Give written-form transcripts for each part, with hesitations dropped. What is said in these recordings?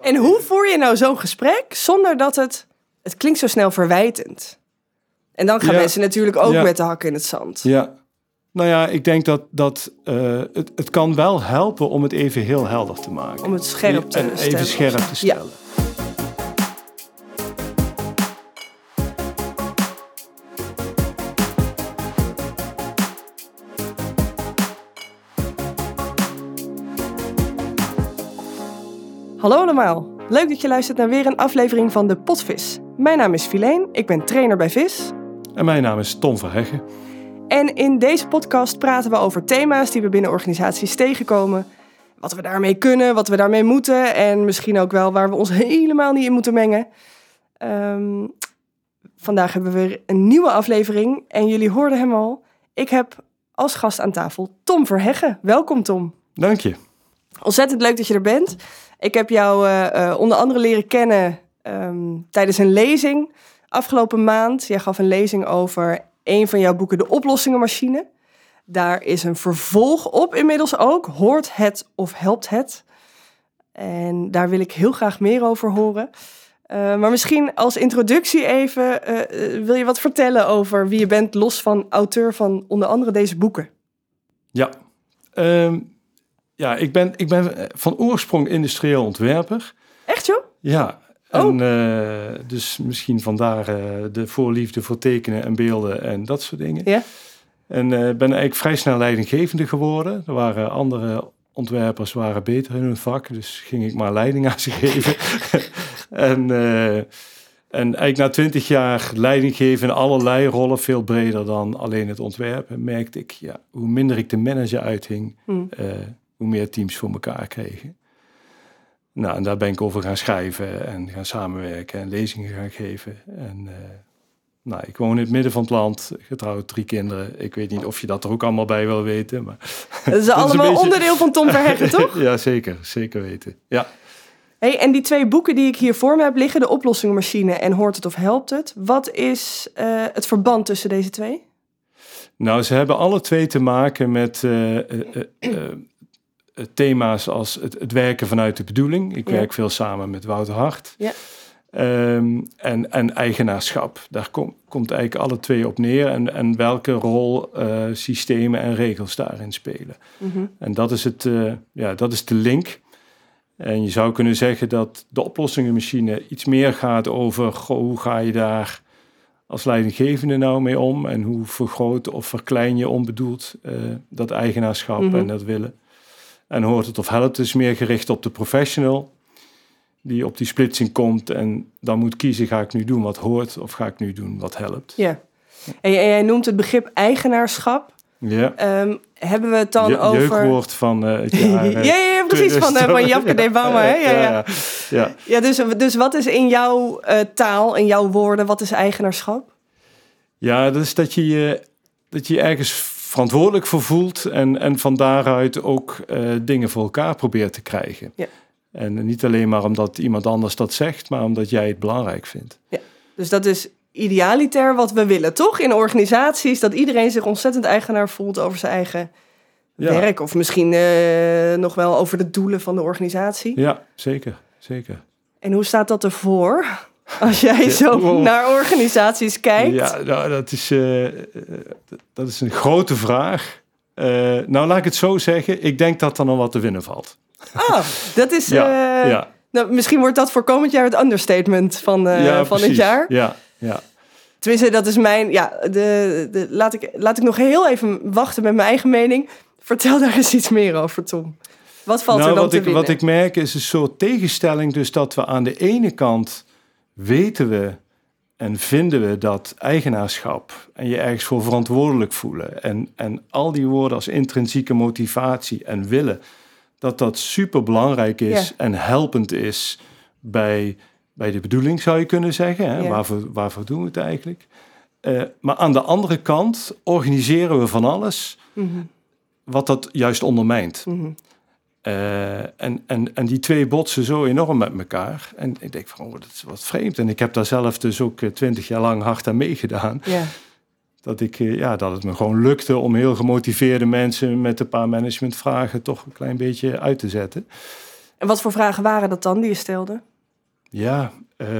En hoe voer je nou zo'n gesprek zonder dat het klinkt zo snel verwijtend? En dan gaan mensen natuurlijk ook met de hakken in het zand. Ja, nou ja, ik denk dat het kan wel helpen om het even heel helder te maken. Om het scherp te stellen. Even scherp te stellen. Ja. Hallo allemaal, leuk dat je luistert naar weer een aflevering van de Potvis. Mijn naam is Fileen, ik ben trainer bij VIS. En mijn naam is Tom Verheggen. En in deze podcast praten we over thema's die we binnen organisaties tegenkomen. Wat we daarmee kunnen, wat we daarmee moeten en misschien ook wel waar we ons helemaal niet in moeten mengen. Vandaag hebben we weer een nieuwe aflevering en jullie hoorden hem al. Ik heb als gast aan tafel Tom Verheggen. Welkom Tom. Dank je. Ontzettend leuk dat je er bent. Ik heb jou onder andere leren kennen tijdens een lezing afgelopen maand. Jij gaf een lezing over een van jouw boeken, De Oplossingenmachine. Daar is een vervolg op inmiddels ook. Hoort het of helpt het? En daar wil ik heel graag meer over horen. Maar misschien als introductie even, wil je wat vertellen over wie je bent, los van auteur van onder andere deze boeken? Ja, ik ben van oorsprong industrieel ontwerper. Echt joh? Ja, en dus misschien vandaar de voorliefde voor tekenen en beelden en dat soort dingen. Ja. En ben eigenlijk vrij snel leidinggevende geworden. Er waren andere ontwerpers waren beter in hun vak, dus ging ik maar leiding aan ze geven. En eigenlijk na 20 jaar leiding geven in allerlei rollen, veel breder dan alleen het ontwerpen, merkte ik, hoe minder ik de manager uithing, hoe meer teams voor elkaar kregen. Nou, en daar ben ik over gaan schrijven en gaan samenwerken en lezingen gaan geven. En ik woon in het midden van het land, getrouwd, 3 kinderen. Ik weet niet of je dat er ook allemaal bij wil weten. Maar dat is allemaal onderdeel van Tom Verheggen, toch? Ja, zeker weten. Ja. Hey, en die 2 boeken die ik hier voor me heb liggen, De Oplossingenmachine en Hoort het of helpt het? Wat is het verband tussen deze 2? Nou, ze hebben alle 2 te maken met thema's als het werken vanuit de bedoeling. Ik werk veel samen met Wouter Hart. Ja. En eigenaarschap. Daar komt eigenlijk alle 2 op neer. En welke rol systemen en regels daarin spelen. Mm-hmm. En dat is dat is de link. En je zou kunnen zeggen dat de oplossingenmachine iets meer gaat over hoe ga je daar als leidinggevende nou mee om en hoe vergroot of verklein je onbedoeld dat eigenaarschap en dat willen. En hoort het of helpt is meer gericht op de professional die op die splitsing komt en dan moet kiezen, ga ik nu doen wat hoort of ga ik nu doen wat helpt. Ja. En jij noemt het begrip eigenaarschap. Ja. Hebben we het dan over... Jeugdwoord van het jaar... ja, precies, van Japke de Bouwma. Ja, dus wat is in jouw taal, in jouw woorden, wat is eigenaarschap? Ja, dat is dat je ergens verantwoordelijk voor voelt en van daaruit ook dingen voor elkaar probeert te krijgen. Ja. En niet alleen maar omdat iemand anders dat zegt, maar omdat jij het belangrijk vindt. Ja, dus dat is idealiter wat we willen, toch? In organisaties, dat iedereen zich ontzettend eigenaar voelt over zijn eigen werk. Of misschien nog wel over de doelen van de organisatie. Ja, zeker. En hoe staat dat ervoor? Als jij zo naar organisaties kijkt. Ja, nou, dat is een grote vraag. Nou, laat ik het zo zeggen. Ik denk dat er nog wat te winnen valt. Dat is... Nou, misschien wordt dat voor komend jaar het understatement van het jaar. Ja. Tenminste, dat is mijn... Laat ik nog heel even wachten met mijn eigen mening. Vertel daar eens iets meer over, Tom. Wat valt er dan te winnen? Wat ik merk is een soort tegenstelling. Dus dat we aan de ene kant weten we en vinden we dat eigenaarschap en je ergens voor verantwoordelijk voelen en al die woorden als intrinsieke motivatie en willen, dat super belangrijk is en helpend is bij de bedoeling, zou je kunnen zeggen. Hè? Ja. Waarvoor doen we het eigenlijk? Maar aan de andere kant organiseren we van alles wat dat juist ondermijnt. Mm-hmm. En die 2 botsen zo enorm met elkaar. En ik denk van, dat is wat vreemd. En ik heb daar zelf dus ook 20 jaar lang hard aan meegedaan. Yeah. Dat het me gewoon lukte om heel gemotiveerde mensen met een paar managementvragen toch een klein beetje uit te zetten. En wat voor vragen waren dat dan die je stelde? Ja,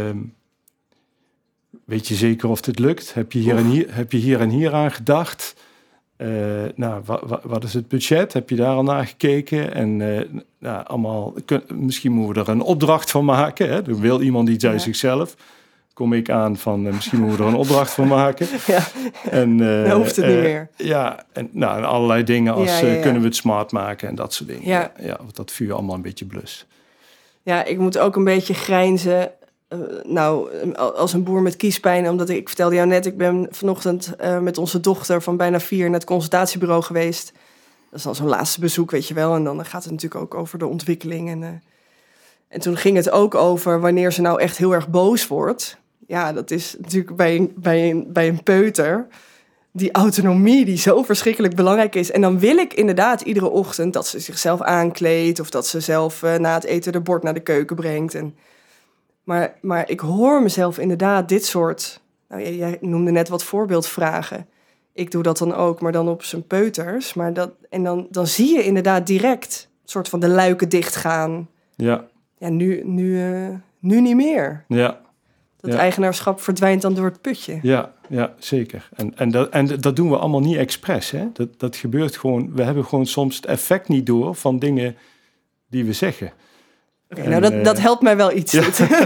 weet je zeker of dit lukt? Heb je hier en hier aan gedacht? Wat is het budget? Heb je daar al naar gekeken? En misschien moeten we er een opdracht van maken. Hè? Dan wil iemand iets uit zichzelf. Kom ik aan van misschien moeten we er een opdracht van maken. Ja, en, dan hoeft het niet meer. Ja, en allerlei dingen als kunnen we het smart maken en dat soort dingen. Ja, want dat vuur allemaal een beetje blus. Ja, ik moet ook een beetje grijnzen. Als een boer met kiespijn, omdat ik vertelde jou net, ik ben vanochtend met onze dochter van bijna 4 naar het consultatiebureau geweest. Dat is dan zo'n laatste bezoek, weet je wel. En dan gaat het natuurlijk ook over de ontwikkeling. En toen ging het ook over wanneer ze nou echt heel erg boos wordt. Ja, dat is natuurlijk bij een peuter. Die autonomie die zo verschrikkelijk belangrijk is. En dan wil ik inderdaad iedere ochtend dat ze zichzelf aankleedt. Of dat ze zelf na het eten de bord naar de keuken brengt. Maar ik hoor mezelf inderdaad dit soort... Nou, jij noemde net wat voorbeeldvragen. Ik doe dat dan ook, maar dan op zijn peuters. Dan zie je inderdaad direct een soort van de luiken dichtgaan. Ja. Ja, nu niet meer. Ja. Dat eigenaarschap verdwijnt dan door het putje. Ja, zeker. En dat doen we allemaal niet expres. Hè? Dat gebeurt gewoon. We hebben gewoon soms het effect niet door van dingen die we zeggen. Okay, dat helpt mij wel iets.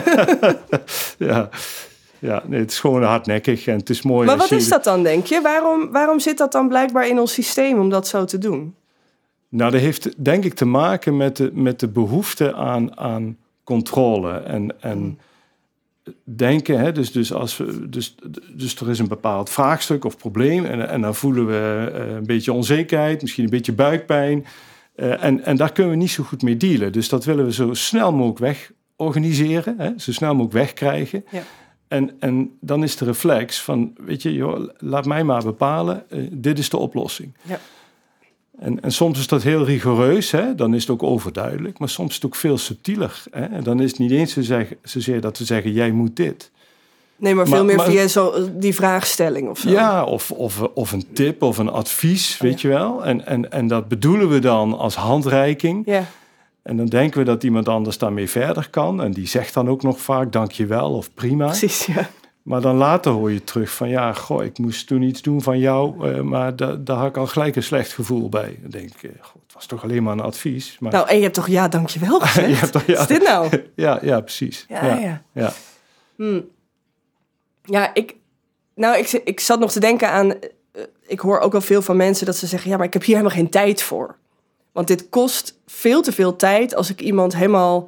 Nee, het is gewoon hardnekkig en het is mooi. Maar wat is dat dan, denk je? Waarom zit dat dan blijkbaar in ons systeem om dat zo te doen? Nou, dat heeft denk ik te maken met de behoefte aan controle en denken. Hè? Dus er is een bepaald vraagstuk of probleem en dan voelen we een beetje onzekerheid, misschien een beetje buikpijn. En daar kunnen we niet zo goed mee dealen. Dus dat willen we zo snel mogelijk wegorganiseren, hè? Zo snel mogelijk wegkrijgen. Ja. En dan is de reflex van, weet je, joh, laat mij maar bepalen, dit is de oplossing. Ja. En soms is dat heel rigoureus, hè? Dan is het ook overduidelijk, maar soms is het ook veel subtieler. Hè? En dan is het niet eens zozeer dat we zeggen, jij moet dit. Nee, maar veel meer via die vraagstelling of zo. Ja, of een tip of een advies, weet je wel. En dat bedoelen we dan als handreiking. Ja. En dan denken we dat iemand anders daarmee verder kan. En die zegt dan ook nog vaak dankjewel of prima. Precies, ja. Maar dan later hoor je terug van ik moest toen iets doen van jou. Maar daar had ik al gelijk een slecht gevoel bij. Dan denk ik, het was toch alleen maar een advies. Maar... Nou, en je hebt toch dankjewel gezegd? Wat is dit nou? Ja, precies. Ja. Ja, ik zat nog te denken aan... Ik hoor ook wel veel van mensen dat ze zeggen... ja, maar ik heb hier helemaal geen tijd voor. Want dit kost veel te veel tijd... als ik iemand helemaal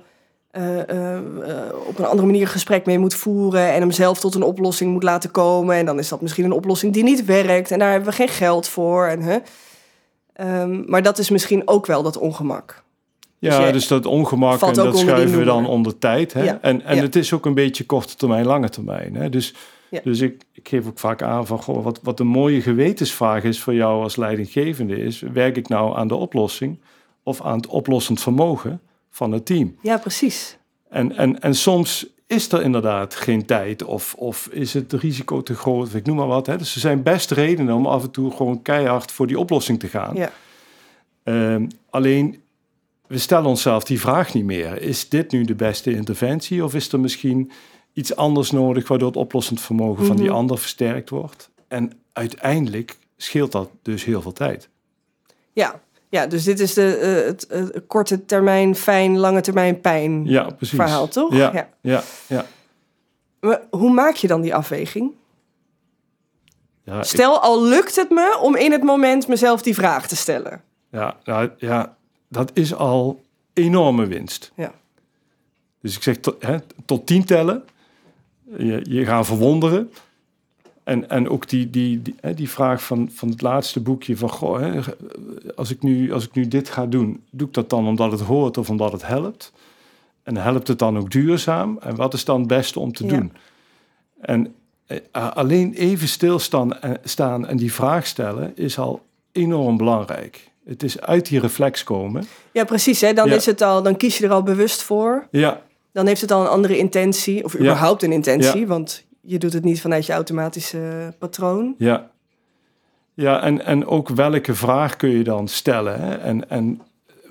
op een andere manier een gesprek mee moet voeren... en hem zelf tot een oplossing moet laten komen. En dan is dat misschien een oplossing die niet werkt... en daar hebben we geen geld voor. Maar dat is misschien ook wel dat ongemak. Ja, dus dat ongemak en dat schuiven we dan onder tijd. Hè? Ja. En het is ook een beetje korte termijn, lange termijn. Hè? Dus ik geef ook vaak aan van... wat een mooie gewetensvraag is voor jou als leidinggevende is... werk ik nou aan de oplossing of aan het oplossend vermogen van het team? Ja, precies. En soms is er inderdaad geen tijd of is het risico te groot, of ik noem maar wat. Hè? Dus er zijn best redenen om af en toe gewoon keihard voor die oplossing te gaan. Ja. Alleen... We stellen onszelf die vraag niet meer. Is dit nu de beste interventie? Of is er misschien iets anders nodig... waardoor het oplossend vermogen van die ander versterkt wordt? En uiteindelijk scheelt dat dus heel veel tijd. Ja, dus dit is het korte termijn fijn, lange termijn pijn verhaal, toch? Ja. Maar hoe maak je dan die afweging? Ja, Stel, al lukt het me om in het moment mezelf die vraag te stellen. Ja. Dat is al enorme winst. Ja. Dus ik zeg tot 10 tellen. Je gaat verwonderen. En ook die vraag van het laatste boekje van... als ik nu dit ga doen, doe ik dat dan omdat het hoort of omdat het helpt? En helpt het dan ook duurzaam? En wat is dan het beste om te doen? En alleen even staan en die vraag stellen is al enorm belangrijk. Het is uit die reflex komen. Ja, precies. Hè? Dan kies je er al bewust voor. Ja. Dan heeft het al een andere intentie. Of überhaupt een intentie. Want je doet het niet vanuit je automatische patroon. Ja, en ook welke vraag kun je dan stellen? Hè? En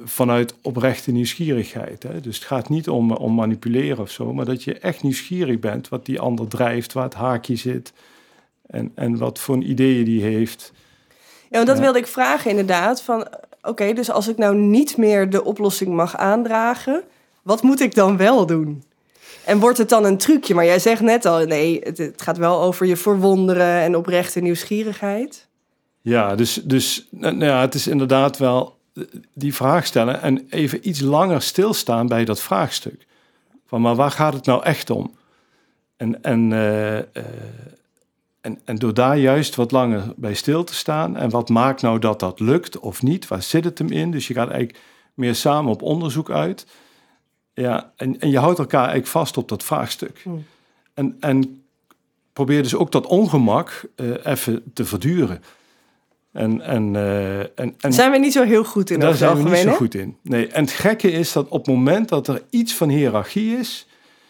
vanuit oprechte nieuwsgierigheid. Hè? Dus het gaat niet om manipuleren of zo, maar dat je echt nieuwsgierig bent wat die ander drijft, waar het haakje zit en wat voor ideeën die heeft. Ja, want dat wilde ik vragen inderdaad. Van, oké, dus als ik nou niet meer de oplossing mag aandragen, wat moet ik dan wel doen? En wordt het dan een trucje? Maar jij zegt net al, nee, het gaat wel over je verwonderen en oprechte nieuwsgierigheid. Ja, dus het is inderdaad wel die vraag stellen en even iets langer stilstaan bij dat vraagstuk. Van, maar waar gaat het nou echt om? En door daar juist wat langer bij stil te staan. En wat maakt nou dat lukt of niet? Waar zit het hem in? Dus je gaat eigenlijk meer samen op onderzoek uit. Ja, en je houdt elkaar eigenlijk vast op dat vraagstuk. En probeer dus ook dat ongemak even te verduren. En zijn we niet zo heel goed in? Daar zijn we niet zo goed in. Nee, en het gekke is dat op het moment dat er iets van hiërarchie is,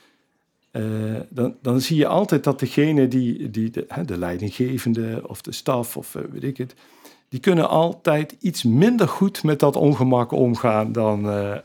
dan zie je altijd dat degene de leidinggevende of de staf of weet ik het, die kunnen altijd iets minder goed met dat ongemak omgaan dan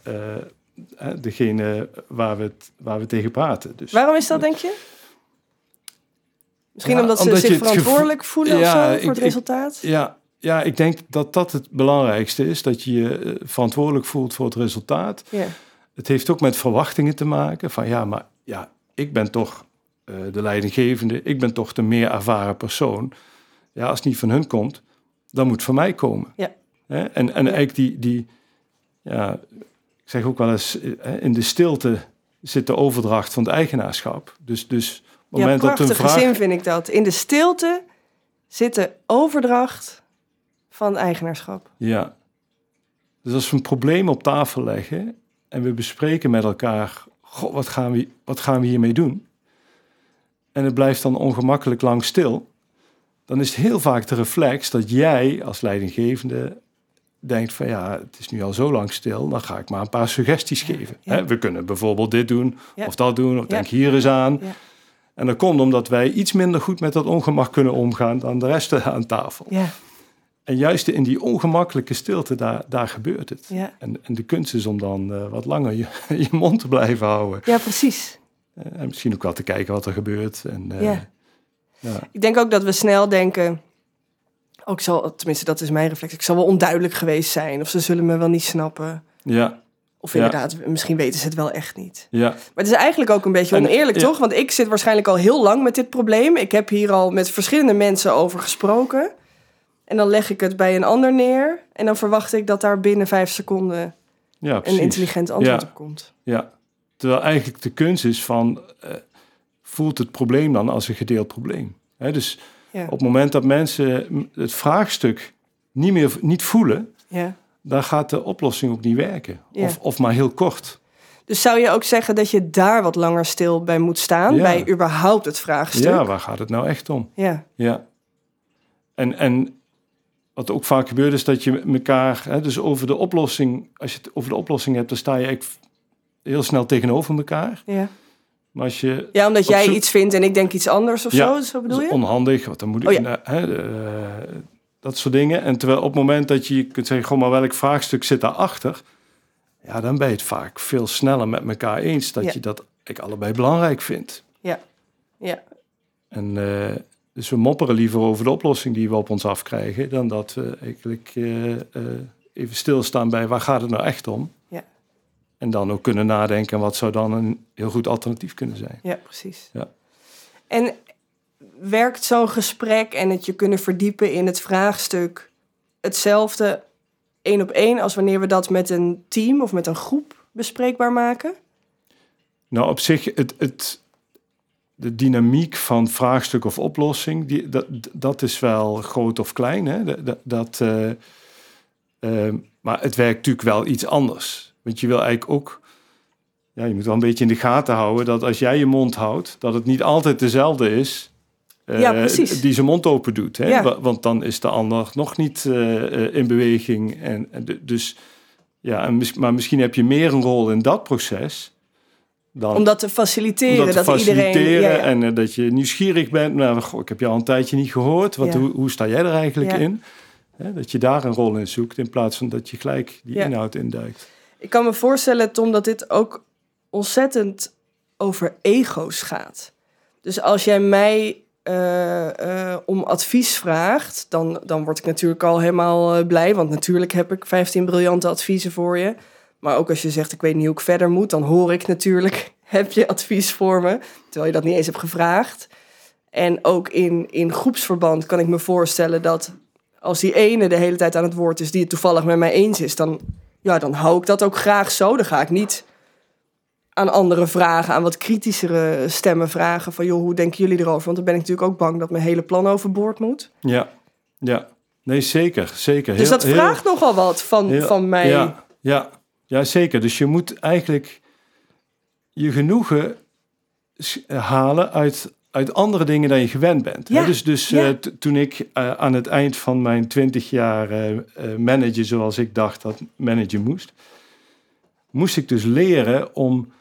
degene waar we tegen praten. Dus, waarom is dat, denk je? Misschien omdat ze zich verantwoordelijk voelen of zo voor het resultaat? Ja, ik denk dat het belangrijkste is, dat je je verantwoordelijk voelt voor het resultaat. Ja. Het heeft ook met verwachtingen te maken van ik ben toch de leidinggevende, ik ben toch de meer ervaren persoon. Ja, als het niet van hun komt, dan moet het van mij komen. Ja. En eigenlijk ik zeg ook wel eens, in de stilte zit de overdracht van het eigenaarschap. Dus op het moment dat een vraag... zin vind ik dat. In de stilte zit de overdracht van eigenaarschap. Ja. Dus als we een probleem op tafel leggen en we bespreken met elkaar, goh, wat gaan we hiermee doen? En het blijft dan ongemakkelijk lang stil. Dan is het heel vaak de reflex dat jij als leidinggevende denkt van het is nu al zo lang stil, dan ga ik maar een paar suggesties geven. Ja. Hè, we kunnen bijvoorbeeld dit doen of dat doen, of denk hier eens aan. Ja. En dat komt omdat wij iets minder goed met dat ongemak kunnen omgaan dan de rest aan tafel. Ja. En juist in die ongemakkelijke stilte, daar gebeurt het. Ja. En de kunst is om dan wat langer je mond te blijven houden. Ja, precies. En misschien ook wel te kijken wat er gebeurt. Ik denk ook dat we snel denken, tenminste dat is mijn reflex, ik zal wel onduidelijk geweest zijn. Of ze zullen me wel niet snappen. Ja. Of inderdaad, misschien weten ze het wel echt niet. Ja. Maar het is eigenlijk ook een beetje oneerlijk, toch? Want ik zit waarschijnlijk al heel lang met dit probleem. Ik heb hier al met verschillende mensen over gesproken. En dan leg ik het bij een ander neer. En dan verwacht ik dat daar binnen 5 seconden een intelligent antwoord op komt. Ja, terwijl eigenlijk de kunst is van, voelt het probleem dan als een gedeeld probleem? Dus op het moment dat mensen het vraagstuk niet voelen, dan gaat de oplossing ook niet werken. Ja. Of maar heel kort. Dus zou je ook zeggen dat je daar wat langer stil bij moet staan, bij überhaupt het vraagstuk? Ja, waar gaat het nou echt om? Ja. En wat ook vaak gebeurt is dat je elkaar, dus over de oplossing, als je het over de oplossing hebt, dan sta je eigenlijk heel snel tegenover elkaar. Ja. Maar als je omdat jij iets vindt en ik denk iets anders of zo bedoel je? Dat is onhandig, want dan moet ik... dat soort dingen. En terwijl op het moment dat je kunt zeggen, goh, maar welk vraagstuk zit daarachter? Ja, dan ben je het vaak veel sneller met elkaar eens dat je dat allebei belangrijk vindt. Ja. En dus we mopperen liever over de oplossing die we op ons afkrijgen, dan dat we eigenlijk even stilstaan bij waar gaat het nou echt om? Ja. En dan ook kunnen nadenken, wat zou dan een heel goed alternatief kunnen zijn? Ja, precies. Ja. En werkt zo'n gesprek en het je kunnen verdiepen in het vraagstuk hetzelfde 1 op 1 als wanneer we dat met een team of met een groep bespreekbaar maken? Nou, op zich, de dynamiek van vraagstuk of oplossing, dat is wel groot of klein. Hè? Maar het werkt natuurlijk wel iets anders. Want je wil eigenlijk ook, je moet wel een beetje in de gaten houden dat als jij je mond houdt, dat het niet altijd dezelfde is die zijn mond open doet. Hè? Ja. Want dan is de ander nog niet in beweging. Maar misschien heb je meer een rol in dat proces. Om dat te faciliteren. Iedereen, en dat je nieuwsgierig bent. Nou, ik heb je al een tijdje niet gehoord. Hoe sta jij er eigenlijk in? Hè? Dat je daar een rol in zoekt in plaats van dat je gelijk die inhoud induikt. Ik kan me voorstellen, Tom, dat dit ook ontzettend over ego's gaat. Dus als jij mij om advies vraagt, dan word ik natuurlijk al helemaal blij. Want natuurlijk heb ik 15 briljante adviezen voor je. Maar ook als je zegt, ik weet niet hoe ik verder moet, dan hoor ik natuurlijk, heb je advies voor me? Terwijl je dat niet eens hebt gevraagd. En ook in groepsverband kan ik me voorstellen dat als die ene de hele tijd aan het woord is die het toevallig met mij eens is, dan hou ik dat ook graag zo. Dan ga ik niet aan andere vragen, aan wat kritischere stemmen vragen van, joh, hoe denken jullie erover? Want dan ben ik natuurlijk ook bang dat mijn hele plan overboord moet. Ja. Nee, zeker. Dus dat vraagt nogal wat van mij. Ja, zeker. Dus je moet eigenlijk je genoegen halen uit andere dingen dan je gewend bent. Ja. Dus toen ik aan het eind van mijn 20 jaar managen zoals ik dacht dat managen moest ik dus leren om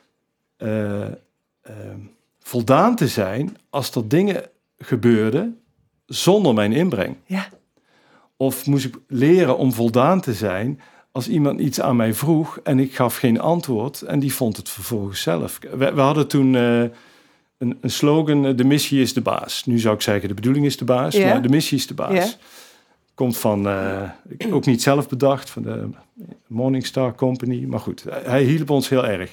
voldaan te zijn als er dingen gebeurden zonder mijn inbreng. Ja. Of moest ik leren om voldaan te zijn als iemand iets aan mij vroeg en ik gaf geen antwoord en die vond het vervolgens zelf. We hadden toen een slogan, de missie is de baas. Nu zou ik zeggen, de bedoeling is de baas, maar de missie is de baas. Ja. Komt van, ook niet zelf bedacht, van de Morningstar Company. Maar goed, hij hielp ons heel erg.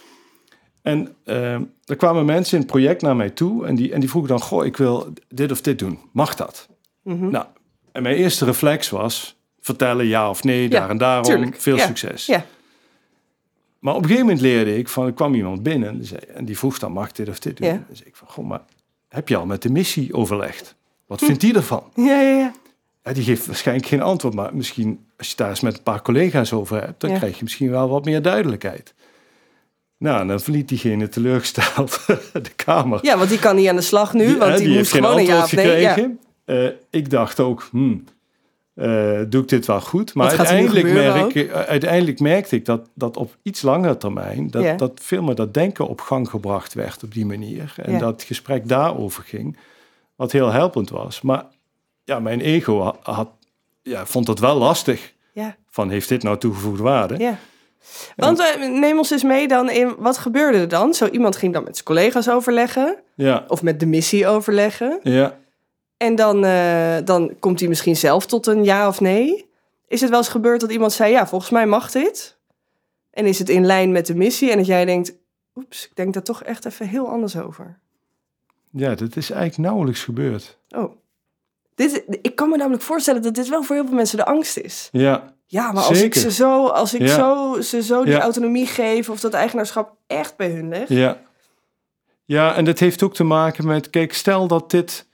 En er kwamen mensen in het project naar mij toe en die vroegen dan, goh, ik wil dit of dit doen. Mag dat? Mm-hmm. Nou, en mijn eerste reflex was vertellen ja of nee, daar en daarom. Tuurlijk. Veel succes. Ja. Maar op een gegeven moment leerde ik er kwam iemand binnen en die vroeg dan, mag dit of dit doen? Ja. Dan zei ik van, goh, maar heb je al met de missie overlegd? Wat vindt die ervan? Ja. Ja, die geeft waarschijnlijk geen antwoord, maar misschien als je daar eens met een paar collega's over hebt, dan krijg je misschien wel wat meer duidelijkheid. Nou, en dan verliet diegene teleurgesteld de kamer. Ja, want die kan niet aan de slag nu, want die heeft moet geen gewoon een ja antwoord of nee. gekregen. Ja. Ik dacht ook, doe ik dit wel goed? Maar uiteindelijk merkte ik dat op iets langere termijn, dat veel meer dat denken op gang gebracht werd op die manier. En dat het gesprek daarover ging, wat heel helpend was. Maar ja, mijn ego vond het wel lastig. Ja. Van, heeft dit nou toegevoegde waarde? Ja. Want neem ons eens mee dan in, wat gebeurde er dan? Zo iemand ging dan met zijn collega's overleggen. Ja. Of met de missie overleggen. Ja. En dan komt hij misschien zelf tot een ja of nee. Is het wel eens gebeurd dat iemand zei, ja, volgens mij mag dit? En is het in lijn met de missie? En dat jij denkt, oeps, ik denk daar toch echt even heel anders over. Ja, dat is eigenlijk nauwelijks gebeurd. Oh. Ik kan me namelijk voorstellen dat dit wel voor heel veel mensen de angst is. Ja. Ja, maar als zeker. ik ze zo die autonomie geef of dat eigenaarschap echt bij hun ligt. Ja. Ja, en dat heeft ook te maken met, kijk, stel dat dit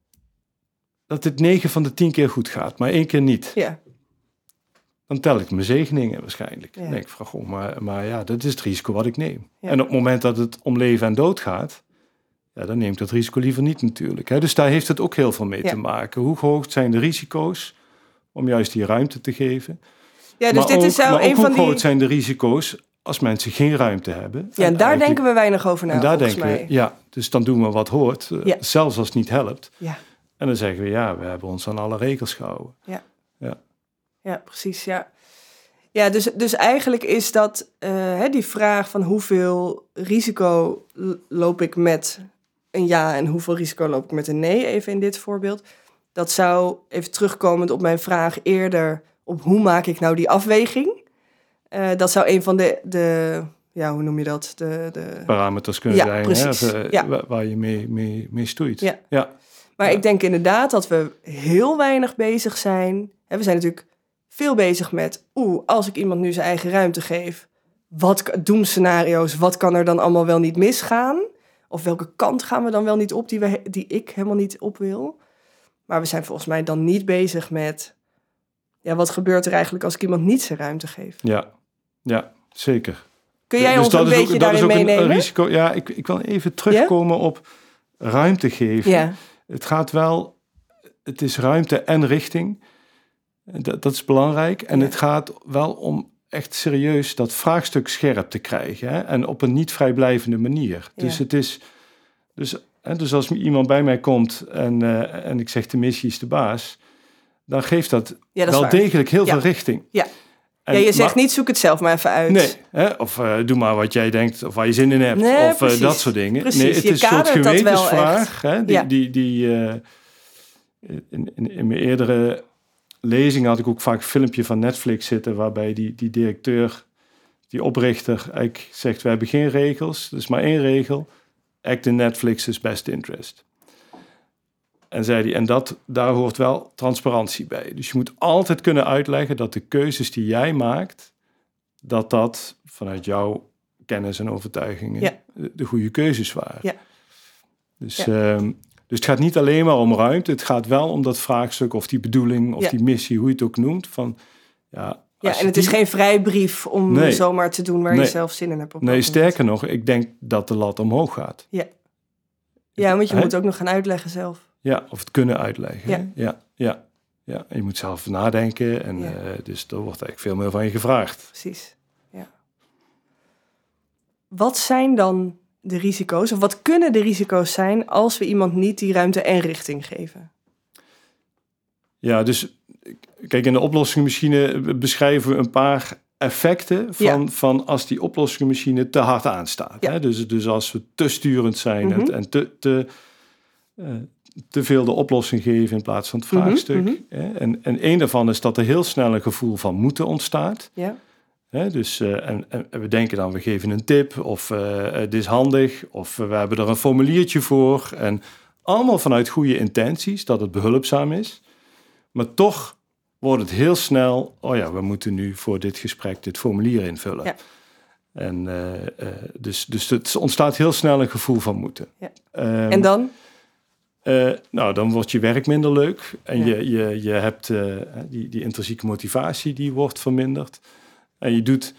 9 van de 10 keer goed gaat, maar 1 keer niet. Ja. Dan tel ik mijn zegeningen waarschijnlijk. Ja. Dan denk ik van, goh, maar ja, dat is het risico wat ik neem. Ja. En op het moment dat het om leven en dood gaat, ja, dan neem ik dat risico liever niet natuurlijk. Hè? Dus daar heeft het ook heel veel mee te maken. Hoe hoog zijn de risico's om juist die ruimte te geven? Ja, dus dit is wel een van die... hoe groot zijn de risico's als mensen geen ruimte hebben? Ja, en daar denken we weinig over na, volgens mij. Ja, dus dan doen we wat hoort, zelfs als het niet helpt. Ja. En dan zeggen we, ja, we hebben ons aan alle regels gehouden. Ja, precies, ja. Ja, dus eigenlijk is dat die vraag van hoeveel risico loop ik met een ja en hoeveel risico loop ik met een nee, even in dit voorbeeld. Dat zou, even terugkomend op mijn vraag eerder, op hoe maak ik nou die afweging? Dat zou een van de hoe noem je dat? De parameters kunnen zijn, precies. Waar je mee stoeit. Ja. Maar ik denk inderdaad dat we heel weinig bezig zijn. We zijn natuurlijk veel bezig met, als ik iemand nu zijn eigen ruimte geef, wat doemscenario's, wat kan er dan allemaal wel niet misgaan? Of welke kant gaan we dan wel niet op die ik helemaal niet op wil? Maar we zijn volgens mij dan niet bezig met, wat gebeurt er eigenlijk als ik iemand niet zijn ruimte geef? Ja, zeker. Kun jij ons een beetje daarin meenemen? Een risico. Ja, ik wil even terugkomen op ruimte geven. Ja. Het is ruimte en richting. Dat is belangrijk. En het gaat wel om echt serieus dat vraagstuk scherp te krijgen. Hè? En op een niet vrijblijvende manier. Dus het is... Dus als iemand bij mij komt en ik zeg de missie is de baas, dan geeft dat, dat wel degelijk heel veel richting. Ja. Je zegt niet zoek het zelf maar even uit. Nee, hè? Of doe maar wat jij denkt of waar je zin in hebt. Nee, of dat soort dingen. Precies. Nee, het is een soort gewetensvraag. Hè? In mijn eerdere lezing had ik ook vaak een filmpje van Netflix zitten, waarbij die directeur, die oprichter, eigenlijk zegt, we hebben geen regels, dus maar 1 regel. Act in Netflix's best interest. En zei hij, en daar hoort wel transparantie bij. Dus je moet altijd kunnen uitleggen dat de keuzes die jij maakt, dat vanuit jouw kennis en overtuigingen de goede keuzes waren. Ja. Dus het gaat niet alleen maar om ruimte, het gaat wel om dat vraagstuk of die bedoeling of die missie, hoe je het ook noemt. Van, en het is geen vrijbrief om zomaar te doen waar je zelf zin in hebt. Nee, sterker nog, ik denk dat de lat omhoog gaat. Ja, want je moet ook nog gaan uitleggen zelf. Ja, of het kunnen uitleggen. Ja. En je moet zelf nadenken en dus er wordt eigenlijk veel meer van je gevraagd. Precies, ja. Wat zijn dan de risico's, of wat kunnen de risico's zijn als we iemand niet die ruimte en richting geven? Ja, dus kijk, in de oplossingenmachine beschrijven we een paar effecten van als die oplossingenmachine te hard aanstaat. Ja. Hè? Dus als we te sturend zijn en te veel de oplossing geven in plaats van het vraagstuk. Hè? En één daarvan is dat er heel snel een gevoel van moeten ontstaat. Ja. Hè? Dus, en we denken dan, we geven een tip of dit is handig of we hebben er een formuliertje voor. En allemaal vanuit goede intenties, dat het behulpzaam is. Maar toch wordt het heel snel, we moeten nu voor dit gesprek dit formulier invullen. Ja. En dus het ontstaat heel snel een gevoel van moeten. Ja. En dan? Dan wordt je werk minder leuk. En je hebt die intrinsieke motivatie, die wordt verminderd. En je doet...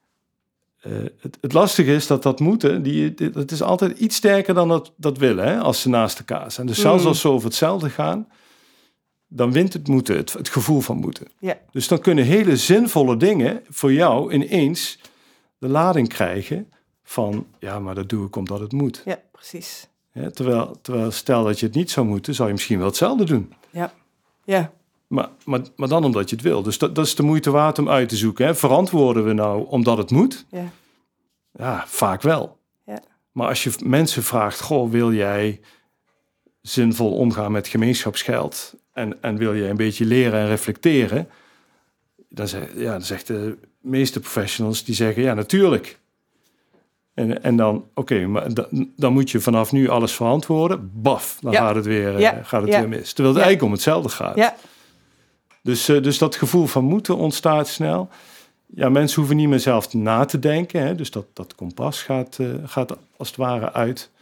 Het lastige is dat moeten, het is altijd iets sterker dan dat willen, hè, als ze naast elkaar zijn. Dus zelfs als ze over hetzelfde gaan, dan wint het moeten, het gevoel van moeten. Ja. Dus dan kunnen hele zinvolle dingen voor jou ineens de lading krijgen van, maar dat doe ik omdat het moet. Ja, precies. Ja, terwijl stel dat je het niet zou moeten, zou je misschien wel hetzelfde doen. Ja. Maar dan omdat je het wil. Dus dat is de moeite waard om uit te zoeken. Hè. Verantwoorden we nou omdat het moet? Ja, vaak wel. Ja. Maar als je mensen vraagt, wil jij zinvol omgaan met gemeenschapsgeld en wil jij een beetje leren en reflecteren? Dan zegt de meeste professionals, die zeggen, ja, natuurlijk. En dan, maar dan moet je vanaf nu alles verantwoorden. Baf, dan gaat het weer mis. Terwijl het eigenlijk om hetzelfde gaat. Ja. Dus dat gevoel van moeten ontstaat snel. Ja, mensen hoeven niet meer zelf na te denken. Hè? Dus dat kompas gaat als het ware uit.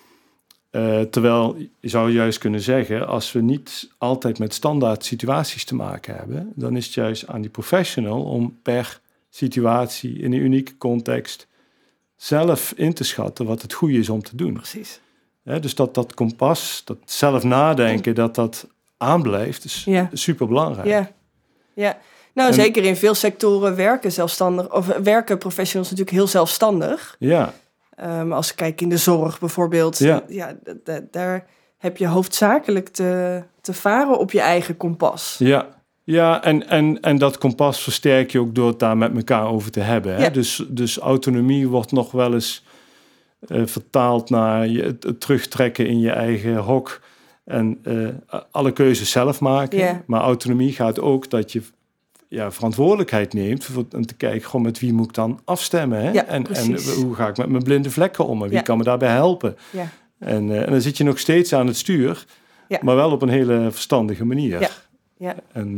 Terwijl je zou juist kunnen zeggen, als we niet altijd met standaard situaties te maken hebben, dan is het juist aan die professional om per situatie in een unieke context zelf in te schatten wat het goede is om te doen. Precies. Ja, dus dat kompas, dat zelf nadenken, dat aanblijft, is super belangrijk. Ja. Nou, zeker in veel sectoren werken professionals natuurlijk heel zelfstandig. Ja. Als ik kijk in de zorg bijvoorbeeld, daar heb je hoofdzakelijk te varen op je eigen kompas. Ja, en dat kompas versterk je ook door het daar met elkaar over te hebben. Hè? Ja. Dus autonomie wordt nog wel eens vertaald naar het terugtrekken in je eigen hok en alle keuzes zelf maken. Ja. Maar autonomie gaat ook dat je verantwoordelijkheid neemt om te kijken, met wie moet ik dan afstemmen? Hè? Ja, en hoe ga ik met mijn blinde vlekken om? En wie kan me daarbij helpen? Ja. En dan zit je nog steeds aan het stuur, maar wel op een hele verstandige manier. Ja. En,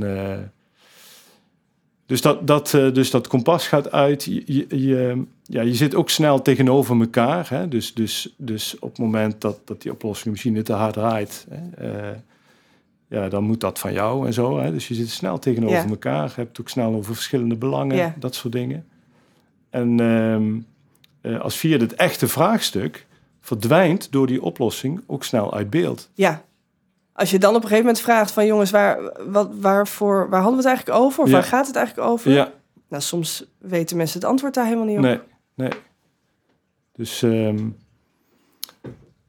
dus dat kompas gaat uit. Je zit ook snel tegenover elkaar. Hè? Dus op het moment dat die oplossingenmachine te hard draait, dan moet dat van jou en zo. Hè? Dus je zit snel tegenover elkaar. Je hebt het ook snel over verschillende belangen, dat soort dingen. En als via het echte vraagstuk verdwijnt door die oplossing ook snel uit beeld. Ja. Als je dan op een gegeven moment vraagt van jongens, waar hadden we het eigenlijk over? Of waar gaat het eigenlijk over? Ja. Nou, soms weten mensen het antwoord daar helemaal niet op. Nee. Dus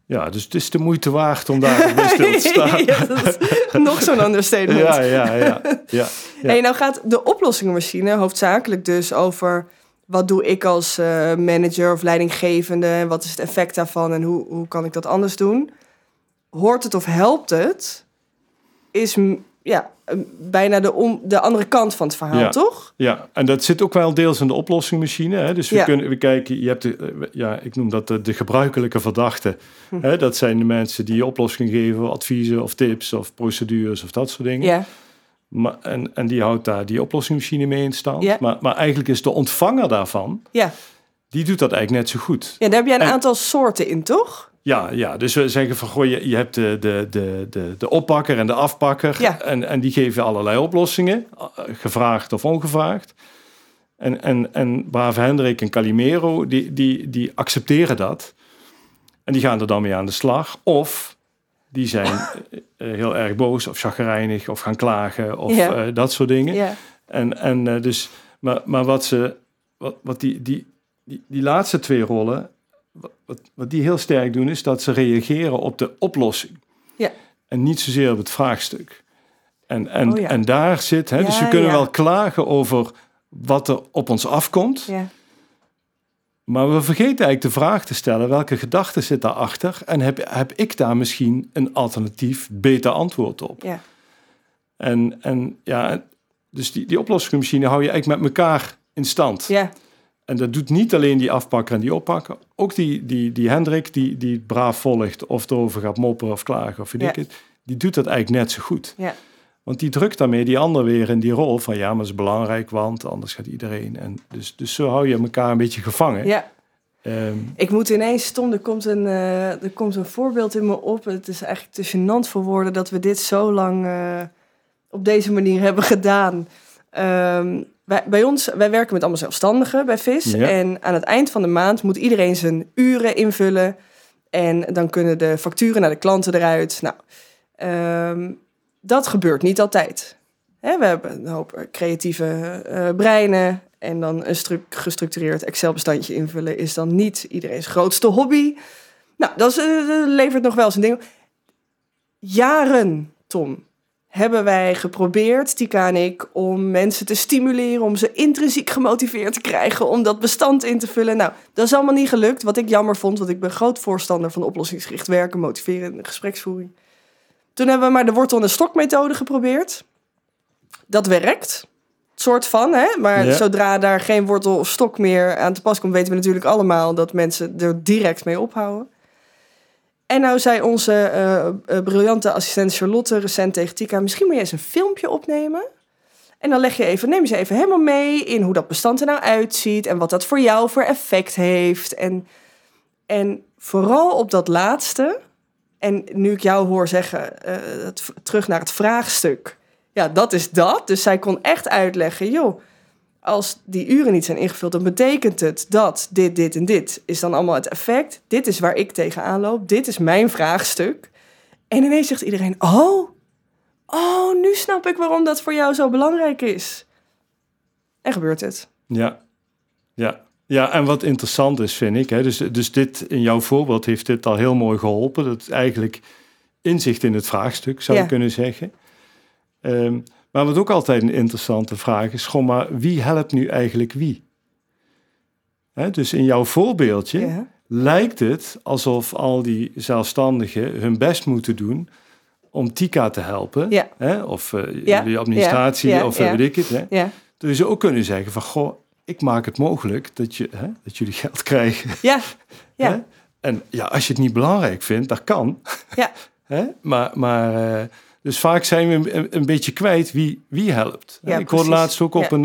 Ja, dus het is de moeite waard om daar bij stil te staan. Ja, dat is nog zo'n understatement. Ja. Hey, nou gaat de oplossingenmachine hoofdzakelijk dus over... wat doe ik als manager of leidinggevende? Wat is het effect daarvan en hoe kan ik dat anders doen? Hoort het of helpt het? Is bijna de andere kant van het verhaal, toch? Ja, en dat zit ook wel deels in de oplossingsmachine. Hè? Dus we kijken, je hebt ik noem dat de gebruikelijke verdachten. Hè? Dat zijn de mensen die oplossingen geven, adviezen of tips of procedures of dat soort dingen. Ja. Maar, en die houdt daar die oplossingsmachine mee in stand. Ja. Maar eigenlijk is de ontvanger daarvan, die doet dat eigenlijk net zo goed. Ja, daar heb je een aantal soorten in, toch? Ja, dus we zeggen van, je hebt de oppakker en de afpakker. Ja. En die geven allerlei oplossingen, gevraagd of ongevraagd. En Brave Hendrik en Calimero, die accepteren dat. En die gaan er dan mee aan de slag. Of die zijn heel erg boos of chagrijnig of gaan klagen of dat soort dingen. Ja. Maar wat die laatste twee rollen... Wat die heel sterk doen, is dat ze reageren op de oplossing. Ja. En niet zozeer op het vraagstuk. En daar zit... dus we kunnen wel klagen over wat er op ons afkomt. Ja. Maar we vergeten eigenlijk de vraag te stellen... welke gedachte zit daarachter? En heb ik daar misschien een alternatief, beter antwoord op? Ja. Dus die oplossingsmachine hou je eigenlijk met elkaar in stand. Ja. En dat doet niet alleen die afpakker en die oppakker. Ook die Hendrik die het braaf volgt of erover gaat mopperen of klagen of weet ik het. Die doet dat eigenlijk net zo goed. Ja. Want die drukt daarmee die ander weer in die rol van... ja, maar het is belangrijk, want anders gaat iedereen. En dus zo hou je elkaar een beetje gevangen. Ja. Ik moet ineens, Tom, er komt een voorbeeld in me op. Het is eigenlijk te gênant voor woorden... dat we dit zo lang op deze manier hebben gedaan... Wij werken met allemaal zelfstandigen bij VIS. Ja. En aan het eind van de maand moet iedereen zijn uren invullen. En dan kunnen de facturen naar de klanten eruit. Nou, dat gebeurt niet altijd. We hebben een hoop creatieve breinen. En dan een gestructureerd Excel-bestandje invullen is dan niet iedereen's grootste hobby. Nou, dat levert nog wel zijn ding. Jaren, Tom, hebben wij geprobeerd, Tika en ik, om mensen te stimuleren, om ze intrinsiek gemotiveerd te krijgen, om dat bestand in te vullen. Nou, dat is allemaal niet gelukt, wat ik jammer vond, want ik ben groot voorstander van oplossingsgericht werken, motiveren en gespreksvoering. Toen hebben we maar de wortel- en de stokmethode geprobeerd. Dat werkt, soort van, hè? Maar zodra daar geen wortel of stok meer aan te pas komt, weten we natuurlijk allemaal dat mensen er direct mee ophouden. En nou zei onze briljante assistent Charlotte recent tegen Tika... misschien moet je eens een filmpje opnemen. En dan neem je ze even helemaal mee in hoe dat bestand er nou uitziet... en wat dat voor jou voor effect heeft. En vooral op dat laatste... en nu ik jou hoor zeggen, terug naar het vraagstuk... ja, dat is dat. Dus zij kon echt uitleggen, joh... als die uren niet zijn ingevuld, dan betekent het dat dit en dit is dan allemaal het effect. Dit is waar ik tegenaan loop. Dit is mijn vraagstuk. En ineens zegt iedereen, oh, nu snap ik waarom dat voor jou zo belangrijk is. En gebeurt het. Ja, en wat interessant is, vind ik, hè, dus dit in jouw voorbeeld heeft dit al heel mooi geholpen. Dat is eigenlijk inzicht in het vraagstuk, zou je kunnen zeggen. Maar wat ook altijd een interessante vraag is, gewoon maar wie helpt nu eigenlijk wie? Dus in jouw voorbeeldje lijkt het alsof al die zelfstandigen hun best moeten doen om Tika te helpen. Ja. Of de administratie, of weet ik het. Ja. Dus je zou ook kunnen zeggen van, goh, ik maak het mogelijk dat jullie geld krijgen. Ja. En ja, als je het niet belangrijk vindt, dat kan. Ja. Maar dus vaak zijn we een beetje kwijt wie helpt. Ja, ik hoorde laatst ook op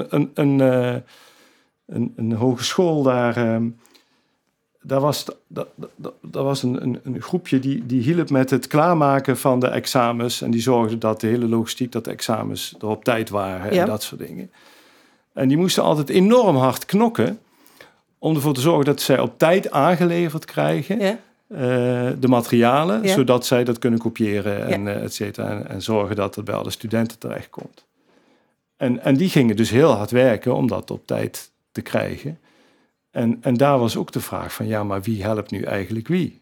een hogeschool daar was een groepje die hielp met het klaarmaken van de examens. En die zorgde dat de hele logistiek, dat de examens er op tijd waren en dat soort dingen. En die moesten altijd enorm hard knokken om ervoor te zorgen dat zij op tijd aangeleverd krijgen. Ja. De materialen, zodat zij dat kunnen kopiëren en et cetera. En zorgen dat het bij alle studenten terechtkomt. En die gingen dus heel hard werken om dat op tijd te krijgen. En daar was ook de vraag van, ja, maar wie helpt nu eigenlijk wie?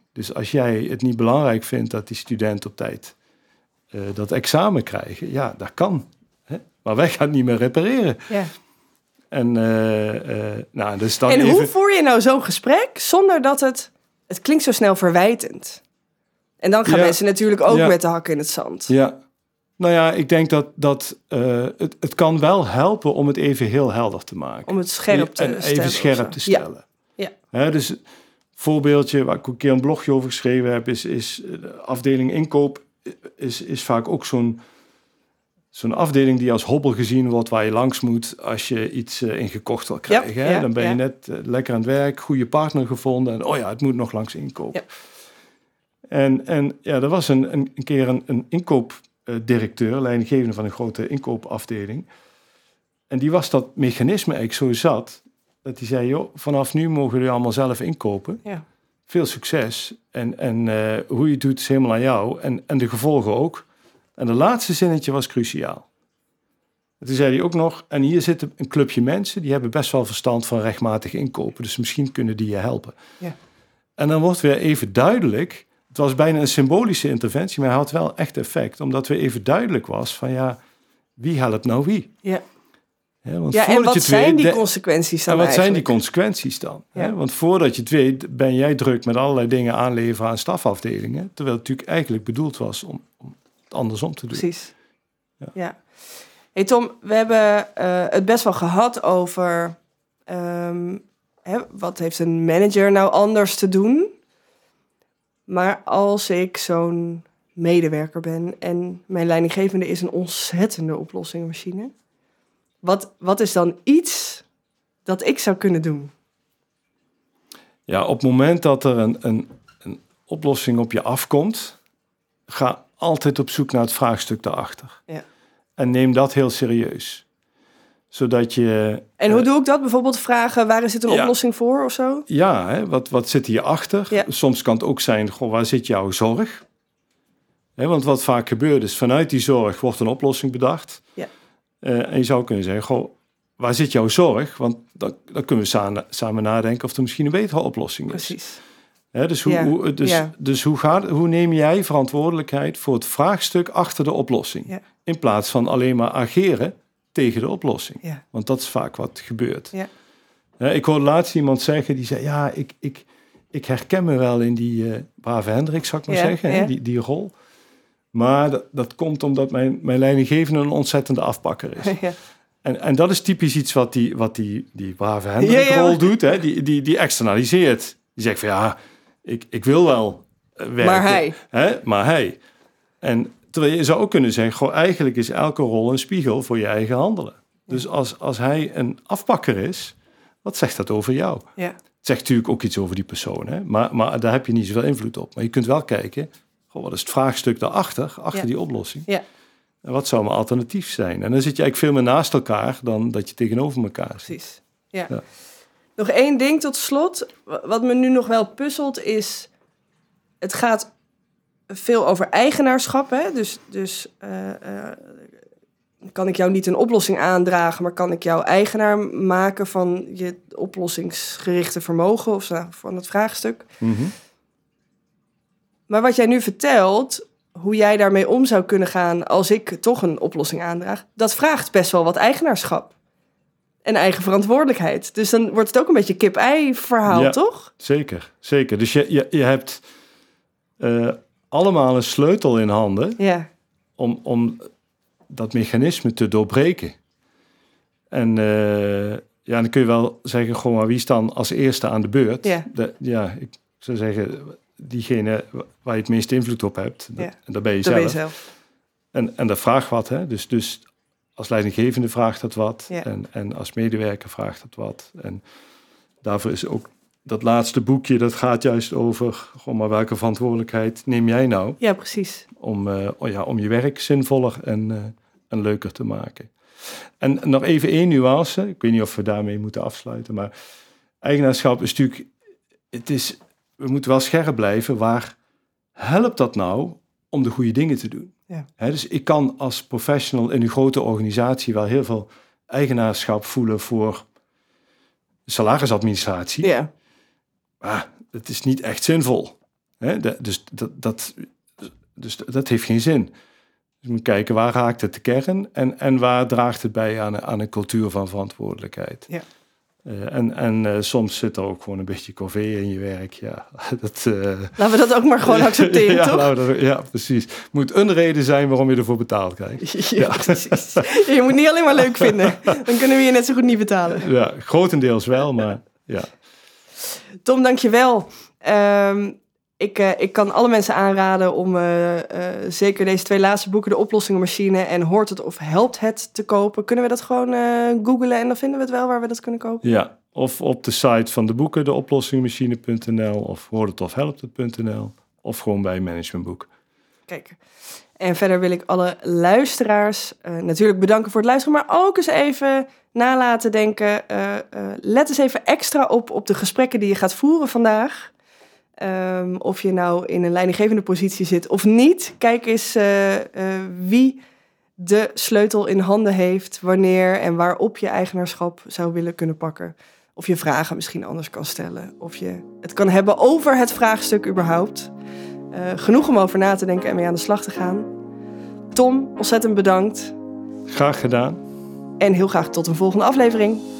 Dus als jij het niet belangrijk vindt dat die studenten op tijd dat examen krijgen, ja, dat kan. Hè? Maar wij gaan het niet meer repareren. Ja. En, dus dan en hoe voer je nou zo'n gesprek zonder dat het klinkt zo snel verwijtend? En dan gaan mensen natuurlijk ook met de hakken in het zand. Ja, nou ja, ik denk dat het kan wel helpen om het even heel helder te maken. Om het scherp te stellen. Even scherp te stellen. Ja. Dus een voorbeeldje waar ik ook een keer een blogje over geschreven heb, is de afdeling inkoop is vaak ook zo'n afdeling die als hobbel gezien wordt waar je langs moet als je iets ingekocht wil krijgen. Hè? Dan ben je net lekker aan het werk, goede partner gevonden en het moet nog langs inkoop. Ja. En er was een keer een inkoopdirecteur, leidinggevende van een grote inkoopafdeling. En die was dat mechanisme eigenlijk zo zat, dat hij zei, joh, vanaf nu mogen jullie allemaal zelf inkopen. Ja. Veel succes. En hoe je het doet is helemaal aan jou. En de gevolgen ook. En de laatste zinnetje was cruciaal. En toen zei hij ook nog, en hier zit een clubje mensen, die hebben best wel verstand van rechtmatig inkopen. Dus misschien kunnen die je helpen. Ja. En dan wordt weer even duidelijk, het was bijna een symbolische interventie, maar hij had wel echt effect. Omdat weer even duidelijk was van wie helpt nou wie? Ja. En wat zijn die consequenties dan? En wat zijn die consequenties dan? Ja. Want voordat je het weet, ben jij druk met allerlei dingen aanleveren aan stafafdelingen. Terwijl het natuurlijk eigenlijk bedoeld was om het andersom te doen. Precies. Ja. Hey Tom, we hebben het best wel gehad over wat heeft een manager nou anders te doen? Maar als ik zo'n medewerker ben en mijn leidinggevende is een ontzettende oplossingenmachine, wat is dan iets dat ik zou kunnen doen? Ja, op het moment dat er een oplossing op je afkomt, ga altijd op zoek naar het vraagstuk daarachter. Ja. En neem dat heel serieus. Zodat je... En hoe doe ik dat? Bijvoorbeeld vragen, waar is het een oplossing voor of zo? Ja, wat zit hierachter? Ja. Soms kan het ook zijn, waar zit jouw zorg? Want wat vaak gebeurt is, vanuit die zorg wordt een oplossing bedacht. Ja. En je zou kunnen zeggen, waar zit jouw zorg? Want dan kunnen we samen nadenken of er misschien een betere oplossing is. Precies. Dus hoe neem jij verantwoordelijkheid voor het vraagstuk achter de oplossing? Ja. In plaats van alleen maar ageren tegen de oplossing. Ja. Want dat is vaak wat gebeurt. Ja. Ik hoorde laatst iemand zeggen, die zei, ik herken me wel in die brave Hendrik, zou ik maar zeggen, hè, die rol. Maar dat komt omdat mijn leidinggevende een ontzettende afpakker is. Ja. En dat is typisch iets wat die brave Hendrik-rol doet. Hè? Die externaliseert. Die zegt van ik wil wel werken. Maar hij. Hè? Maar hij. En terwijl je zou ook kunnen zeggen, eigenlijk is elke rol een spiegel voor je eigen handelen. Ja. Dus als hij een afpakker is, wat zegt dat over jou? Ja. Het zegt natuurlijk ook iets over die persoon. Hè? Maar daar heb je niet zoveel invloed op. Maar je kunt wel kijken, wat is het vraagstuk daarachter, achter die oplossing? Ja. En wat zou mijn alternatief zijn? En dan zit je eigenlijk veel meer naast elkaar dan dat je tegenover elkaar zit. Precies, ja. Nog één ding tot slot. Wat me nu nog wel puzzelt is, het gaat veel over eigenaarschap. Hè? Dus kan ik jou niet een oplossing aandragen, maar kan ik jou eigenaar maken van je oplossingsgerichte vermogen of van het vraagstuk? Mm-hmm. Maar wat jij nu vertelt, hoe jij daarmee om zou kunnen gaan als ik toch een oplossing aandraag, dat vraagt best wel wat eigenaarschap. En eigen verantwoordelijkheid. Dus dan wordt het ook een beetje kip-ei verhaal, toch? Zeker, zeker. Dus je hebt allemaal een sleutel in handen om dat mechanisme te doorbreken. En dan kun je wel zeggen, maar wie is dan als eerste aan de beurt? Ik zou zeggen, diegene waar je het meeste invloed op hebt. En dat ben je zelf. En dat vraagt wat, hè? Dus als leidinggevende vraagt dat wat. Ja. En als medewerker vraagt dat wat. En daarvoor is ook dat laatste boekje, dat gaat juist over, maar welke verantwoordelijkheid neem jij nou? Ja, precies. Om je werk zinvoller en leuker te maken. En nog even één nuance. Ik weet niet of we daarmee moeten afsluiten, maar eigenaarschap is natuurlijk, we moeten wel scherp blijven. Waar helpt dat nou om de goede dingen te doen? Ja. Dus ik kan als professional in een grote organisatie wel heel veel eigenaarschap voelen voor salarisadministratie. Ja. Maar het is niet echt zinvol. Dus dat heeft geen zin. Dus je moet kijken, waar raakt het de kern en waar draagt het bij aan een cultuur van verantwoordelijkheid. Ja. Soms zit er ook gewoon een beetje corvée in je werk. Ja, laten we dat ook maar gewoon accepteren, toch? Ja, precies. Het moet een reden zijn waarom je ervoor betaalt, kijk. Ja, precies. Je moet niet alleen maar leuk vinden. Dan kunnen we je net zo goed niet betalen. Ja, grotendeels wel, maar ja. Tom, dankjewel. Ik kan alle mensen aanraden om zeker deze 2 laatste boeken, De Oplossingenmachine en Hoort het of Helpt het, te kopen. Kunnen we dat gewoon googlen en dan vinden we het wel waar we dat kunnen kopen? Ja, of op de site van de boeken, deoplossingenmachine.nl of hoorthetofhelpthet.nl of gewoon bij Managementboek. Kijk, en verder wil ik alle luisteraars natuurlijk bedanken voor het luisteren, maar ook eens even nalaten denken. Let eens even extra op de gesprekken die je gaat voeren vandaag. Of je nou in een leidinggevende positie zit of niet. Kijk eens wie de sleutel in handen heeft, wanneer en waarop je eigenaarschap zou willen kunnen pakken. Of je vragen misschien anders kan stellen. Of je het kan hebben over het vraagstuk überhaupt. Genoeg om over na te denken en mee aan de slag te gaan. Tom, ontzettend bedankt. Graag gedaan. En heel graag tot een volgende aflevering.